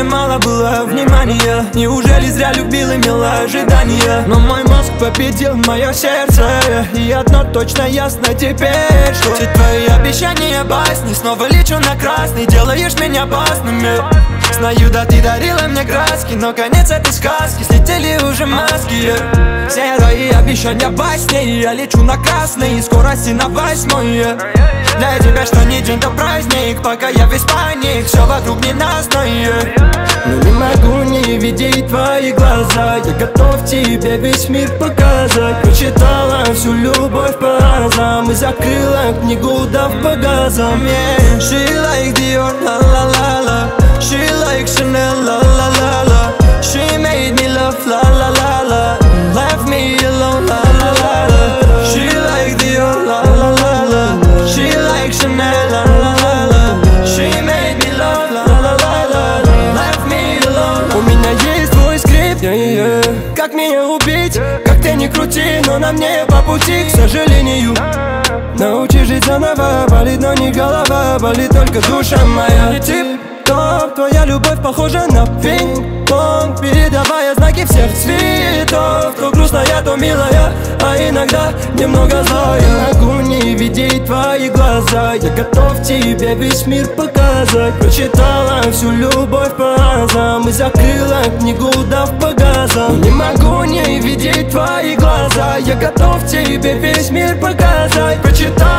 тебе мало было внимания? Неужели зря любил, имела ожидания? Но мой мозг победил мое сердце, и одно точно ясно теперь, что все твои обещания басни. Снова лечу на красный, делаешь меня опасными. Знаю, да ты дарила мне краски, но конец этой сказки, слетели уже маски. Все твои обещания басни, я лечу на красный, и скорости на 8. Для тебя что ни день, то праздник, пока я в Испании, все вокруг ненастное. Но не могу не видеть твои глаза, я готов тебе весь мир показать. Прочитала всю любовь по разам и закрыла книгу, дав по газам. She like Dior, la-la-la-la. She like Chanel, la-la-la-la. She made me love, la-la-la-la. Left me alone, la-la-la-la. She like Dior, la-la-la-la. She like Chanel, la-la-la-la. She made me love, la-la-la-la. Left me alone. У меня есть твой скрипт, как меня убить? Как ты ни крути, но на мне по пути, к сожалению. Научи жить заново, болит, но не голова, болит только душа моя. Тип-топ, твоя любовь похожа на пинг-понг, передавая знаки всех цветов. То грустная, то милая, а иногда немного злая. Могу не видеть твои глаза, я готов тебе весь мир показать. Прочитала всю любовь по разам и закрыла книгу, дав по газам. Не могу не видеть твои глаза, я готов тебе весь мир показать. Прочитала